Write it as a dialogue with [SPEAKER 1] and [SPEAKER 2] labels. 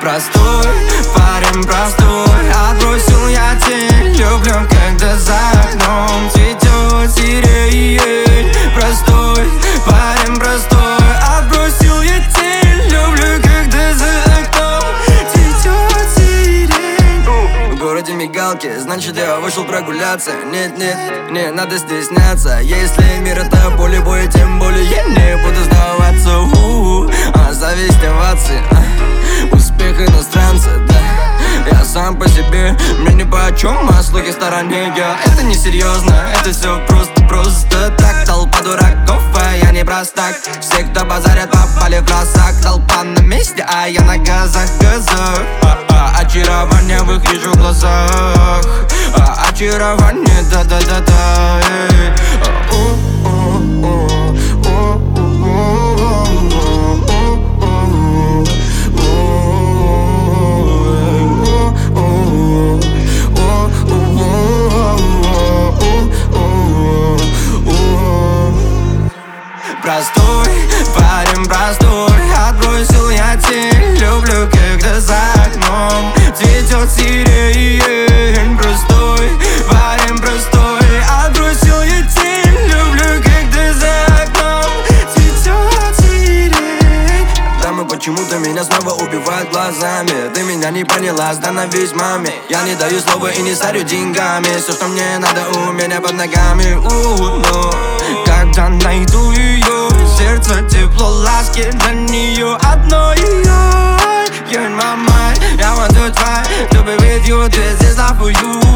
[SPEAKER 1] Простой, парень простой, отбросил я тень. Люблю, когда за окном цветет сирень. Простой, парень простой, отбросил я тень. Люблю, когда за окном цветет сирень. В городе мигалки, значит я вышел прогуляться. Нет, не надо стесняться. Если мир это поле боя, тем более я не буду сдаваться. Зависть овации, успех иностранца, да. Я сам по себе, мне ни по чем, а слухи в стороне. Это не серьезно, это все просто так. Толпа дураков, а я не простак. Все, кто базарят, попали в просак. Толпа на месте, а я на газах. Очарование в их вижу глазах. Очарование, да-да-да-да. Простой, парень простой, отбросил я тень. Люблю, когда за окном цветет сирень. Простой, парень простой, отбросил я тень. Люблю, когда за окном цветет сирень. Дамы почему-то меня снова убивают глазами. Ты меня не поняла, сдана весь маме. Я не даю слова и не сорю деньгами. Все, что мне надо, у меня под ногами. Но когда найду ее, сердце тепло, ласки для нее одной. You're in my mind, I want to try to be with you, this is not for you.